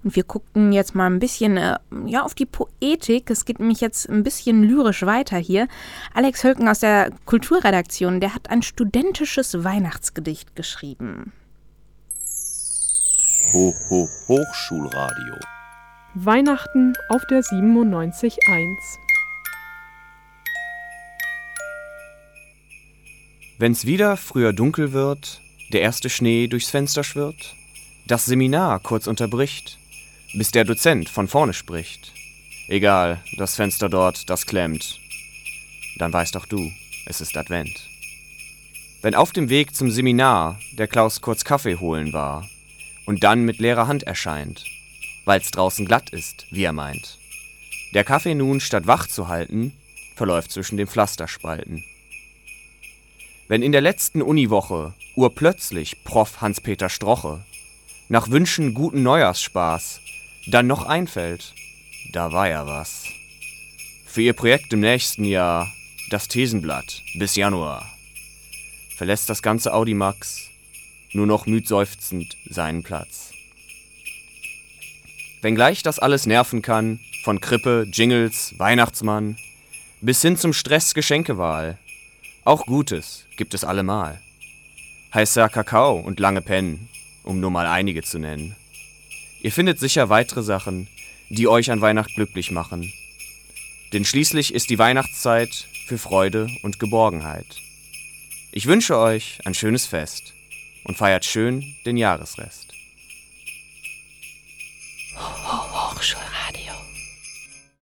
Und wir gucken jetzt mal ein bisschen auf die Poetik. Es geht nämlich jetzt ein bisschen lyrisch weiter hier. Alex Hölken aus der Kulturredaktion, der hat ein studentisches Weihnachtsgedicht geschrieben. Hochschulradio. Weihnachten auf der 97.1. Wenn's wieder früher dunkel wird, der erste Schnee durchs Fenster schwirrt, das Seminar kurz unterbricht, bis der Dozent von vorne spricht. Egal, das Fenster dort, das klemmt. Dann weißt auch du, es ist Advent. Wenn auf dem Weg zum Seminar der Klaus kurz Kaffee holen war und dann mit leerer Hand erscheint, weil's draußen glatt ist, wie er meint. Der Kaffee nun, statt wach zu halten, verläuft zwischen den Pflasterspalten. Wenn in der letzten Uniwoche urplötzlich Prof. Hans-Peter Stroche nach Wünschen guten Neujahrsspaß dann noch einfällt, da war ja was. Für ihr Projekt im nächsten Jahr das Thesenblatt bis Januar verlässt das ganze Audimax nur noch müdseufzend seinen Platz. Wenngleich das alles nerven kann, von Krippe, Jingles, Weihnachtsmann bis hin zum Stress Geschenkewahl, auch Gutes gibt es allemal. Heißer Kakao und lange Pennen, um nur mal einige zu nennen. Ihr findet sicher weitere Sachen, die euch an Weihnacht glücklich machen. Denn schließlich ist die Weihnachtszeit für Freude und Geborgenheit. Ich wünsche euch ein schönes Fest und feiert schön den Jahresrest. Hochschulradio.